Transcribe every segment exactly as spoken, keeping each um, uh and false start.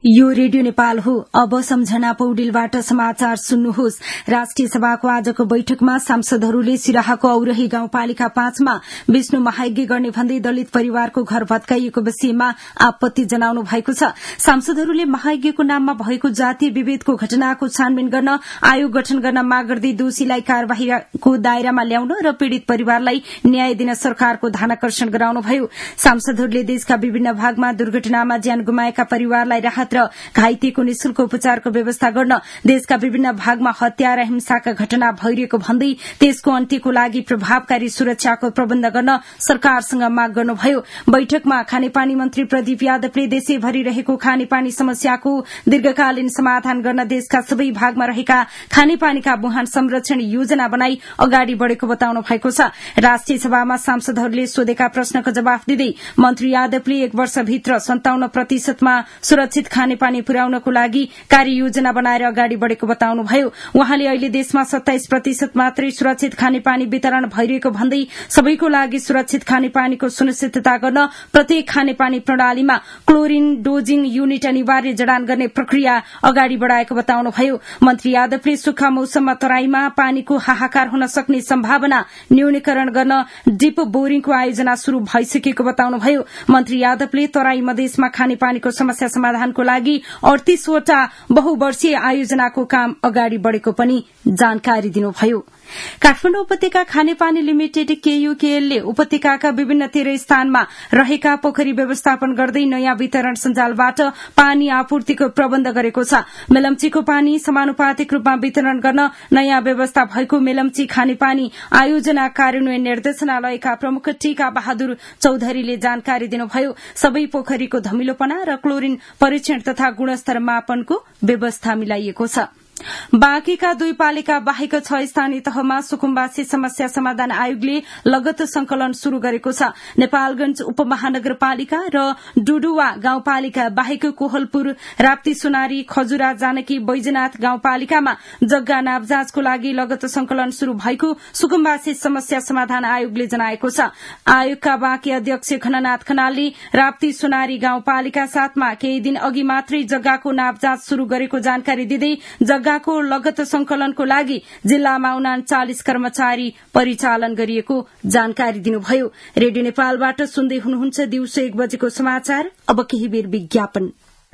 यो रेडियो नेपाल हो। अब सम्झना पौडेलबाट समाचार सुन्नुहोस्। राष्ट्रिय सभाको आजको बैठकमा सांसदहरूले सिराहाको औरही गाउँपालिका पाँचमा विष्णु महायज्ञ गर्ने भन्दै दलित परिवारको घर भत्काइएको विषयमा आपत्ति जनाउनु भएको छ। सांसदहरूले महायज्ञको नाममा भएको जातीय विभेदको घटनाको छानबिन गर्न आयोग गठन गर्न माग गर्दै दोषीलाई कार्यवाहीको दायरामा ल्याउन र पीड़ित परिवारलाई न्याय दिन सरकारको ध्यानाकर्षण गराउनुभयो। सांसदहरूले देशका विभिन्न भागमा दुर्घटनामा ज्यान गुमाएका परिवारलाई राहत र घाइतेको निशुल्क उपचारको व्यवस्था गर्न, देशका विभिन्न भागमा हत्या र हिंसाका घटना भइरहेको भन्दै त्यसको अन्त्यको लागि प्रभावकारी सुरक्षाको प्रबन्ध गर्न सरकारसँग माग गर्नुभयो। बैठकमा खानेपानी मन्त्री प्रदीप यादवले देशैभरि रहेको खानेपानी समस्याको दीर्घकालीन समाधान गर्न देशका सबै भागमा रहेका खानेपानीका मुहान संरक्षण योजना बनाई अगाडि बढ़ेको बताउनु भएको छ। राष्ट्रिय सभामा सांसदहरूले सोधेका प्रश्नको जवाफ दिँदै मन्त्री यादवले एक वर्षभित्र सन्ताउन्न प्रतिशतमा सुरक्षित खानेपानी पुर्याउनको लागि कार्ययोजना बनाएर अगाडि बढ़ेको बताउनुभयो। उहाँले अहिले देशमा सत्ताइस प्रतिशत मात्रै सुरक्षित खानेपानी वितरण भइरहेको भन्दै सबैको लागि सुरक्षित खानेपानीको सुनिश्चितता गर्न प्रत्येक खानेपानी प्रणालीमा क्लोरिन डोजिङ युनिट अनिवार्य जडान गर्ने प्रक्रिया अगाडि बढ़ाएको बताउनुभयो। मन्त्री यादवले सुक्खा मौसममा तराईमा पानीको हाहाकार हुन सक्ने सम्भावना न्यूनीकरण गर्न डिप बोरिङको आयोजना शुरू भइसकेको बताउनुभयो। मन्त्री यादवले तराई मधेसमा खानेपानीको समस्या समाधानको लागि अडतीसवटा बहुवर्षीय आयोजनाको काम अगाडि बढ़ेको पनि जानकारी दिनुभयो। काठमाडौँ उपत्यका खानेपानी लिमिटेड केयूकेएलले उपत्यकाका विभिन्न तेह्र स्थानमा रहेका पोखरी व्यवस्थापन गर्दै नयाँ वितरण सञ्जालबाट पानी आपूर्तिको प्रबन्ध गरेको छ। मेलम्चीको पानी समानुपातिक रूपमा वितरण गर्न नयाँ व्यवस्था भएको मेलम्ची खानेपानी आयोजना कार्यान्वयन निर्देशनालयका प्रमुख टीका बहादुर चौधरीले जानकारी दिनुभयो। सबै पोखरीको धमिलोपना र क्लोरिन परीक्षण तथा गुणस्तर मापनको व्यवस्था मिलाइएको छ। बाँकीका दुई पालिका बाहेक छ स्थानीय तहमा सुकुम्बासी समस्या समाधान आयोगले लगत संकलन शुरू गरेको छ। नेपालगंज उपमहानगरपालिका र डुडुवा गाउँपालिका बाहेक कोहलपुर, राप्ती सुनारी, खजुरा, जानकी, बैजनाथ गाउँपालिकामा जग्गा नापजाँचको लागि लगत संकलन शुरू भएको सुकुम्बासी समस्या समाधान आयोगले जनाएको छ। आयोगका बाँकी अध्यक्ष खननाथ खनालले राप्ती सुनारी गाउँपालिका साथमा केही दिन अघि मात्रै जग्गाको नापजाँच शुरू गरेको जानकारी दिँदै जग्गाको लगत संकलनको लागि जिल्लामा उनाचालिस कर्मचारी परिचालन गरिएको जानकारी दिनुभयो। रेडियो नेपालबाट सुन्दै हुनुहुन्छ दिउँसो एक बजेको समाचार। अब केही बेर विज्ञापन।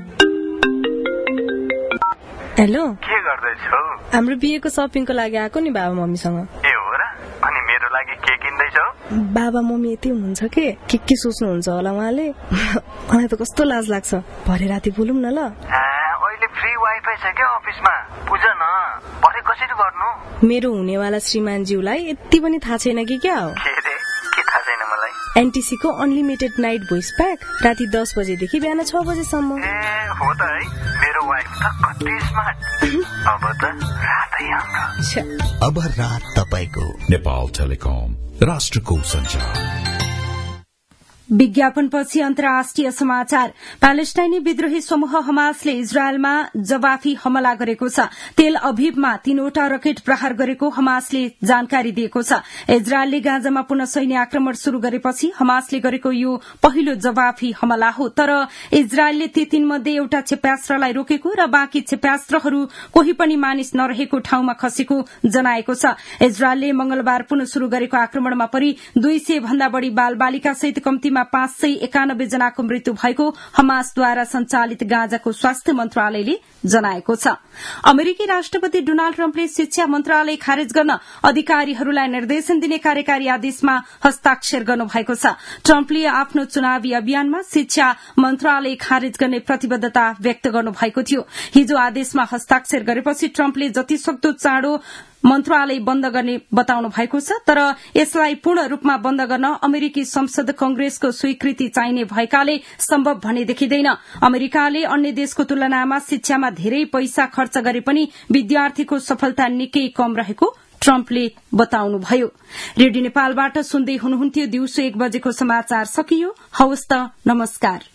हेलो, के गर्दैछौ? हाम्रो बिहेको शपिङको लागि आएको नि बाबा मम्मीसँग। ए हो र? अनि मेरो लागि के किन्दैछौ? बाबा मम्मी यति हुनुहुन्छ के के के सोच्नुहुन्छ होला उहाँले। मलाई त कस्तो लाज लाग्छ। भरे राति बोलौँ न ल। अहिले फ्री वाइफाई छ के अफिसमा? बुझ न, भरे कसरी गर्नु? मेरो हुनेवाला श्रीमानज्यूलाई यति पनि थाहा छैन कि क्या हो? के रे? के थाहा छैन मलाई? एनटीसी को अनलिमिटेड नाइट भोइस प्याक राति दस बजेदेखि बिहान छ बजेसम्म। ए हो त है, मेरो वाइफ त कति स्मार्ट। अब त रातै हाम्रो। अब रात तपाईको नेपाल टेलिकम राष्ट्रको सञ्चार। विज्ञापनपछि अन्तर्राष्ट्रिय समाचार। प्यालेस्टाइनी विद्रोही समूह हमासले इजरायलमा जवाफी हमला गरेको छ। तेल अभिवमा तीनवटा रकेट प्रहार गरेको हमासले जानकारी दिएको छ। इजरायलले गाजामा पुनः सैन्य आक्रमण शुरू गरेपछि हमासले गरेको यो पहिलो जवाफी हमला हो। तर इजरायलले ती तीनमध्ये एउटा क्षेप्यास्त्रलाई रोकेको र बाँकी क्षेप्यास्त्रहरू कोही पनि मानिस नरहेको ठाउँमा खसेको जनाएको छ। इजरायलले मंगलबार पुनः शुरू गरेको आक्रमणमा परि दुई सय भन्दा बढ़ी बाल बालिका सहित कम्तीमा पाँच सय एकानब्बे जनाको मृत्यु भएको हमासद्वारा संचालित गाजाको स्वास्थ्य मन्त्रालयले जनाएको छ। अमेरिकी राष्ट्रपति डोनाल्ड ट्रम्पले शिक्षा मन्त्रालय खारेज गर्न अधिकारीहरूलाई निर्देशन दिने कार्यकारी आदेशमा हस्ताक्षर गर्नुभएको छ। ट्रम्पले आफ्नो चुनावी अभियानमा शिक्षा मन्त्रालय खारेज गर्ने प्रतिबद्धता व्यक्त गर्नुभएको थियो। हिजो आदेशमा हस्ताक्षर गरेपछि ट्रम्पले जतिसक्दो चाँडो मन्त्रालय बन्द गर्ने बताउनु भएको छ। तर यसलाई पूर्ण रूपमा बन्द गर्न अमेरिकी संसद कंग्रेसको स्वीकृति चाहिने भएकाले सम्भव भने देखिँदैन। अमेरिकाले अन्य देशको तुलनामा शिक्षामा धेरै पैसा खर्च गरे पनि विद्यार्थीको सफलता निकै कम रहेको ट्रम्पले बताउनुभयो। रेडियो नेपालबाट सुन्दै हुनुहुन्थ्यो दिउँसो एक बजेको समाचार सकियो। हवस् त, नमस्कार।